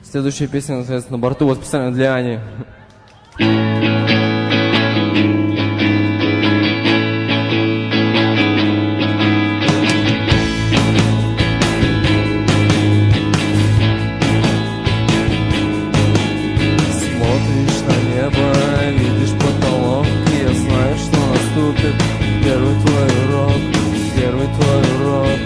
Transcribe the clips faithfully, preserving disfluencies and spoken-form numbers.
Следующая песня, соответственно, на борту, вот специально для Ани. Смотришь на небо, видишь потолок, и я знаю, что наступит первый твой урок, первый твой урок,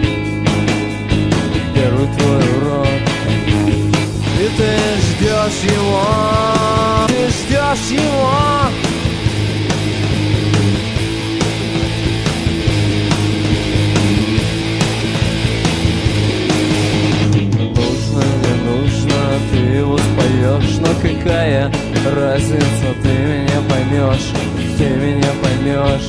первый твой урок. И ты ждешь его, ты ждешь его. Нужно, не нужно, ты его споешь, но какая разница, ты меня поймешь, ты меня поймешь,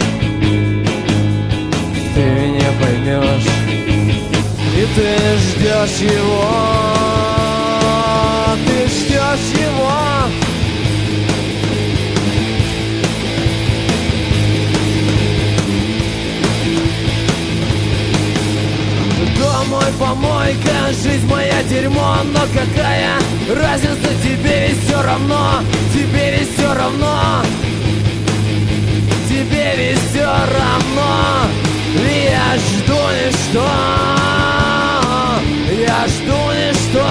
ты меня поймешь. И ты ждешь его, ты ждешь его. Дом мой помойка, жизнь моя дерьмо, но какая разница, тебе ведь все равно, тебе ведь все равно, тебе ведь все равно. И я жду ничто, я жду ничто.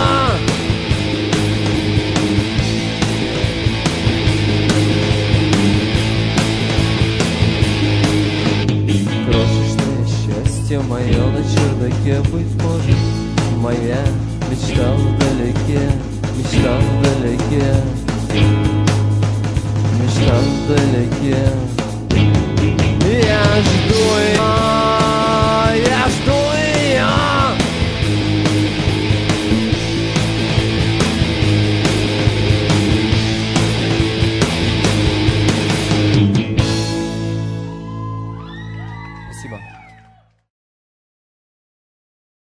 Крошечное счастье мое на чердаке, быть может, моя мечта вдалеке, мечта вдалеке, мечта вдалеке. Я жду ее, я жду ее. Спасибо.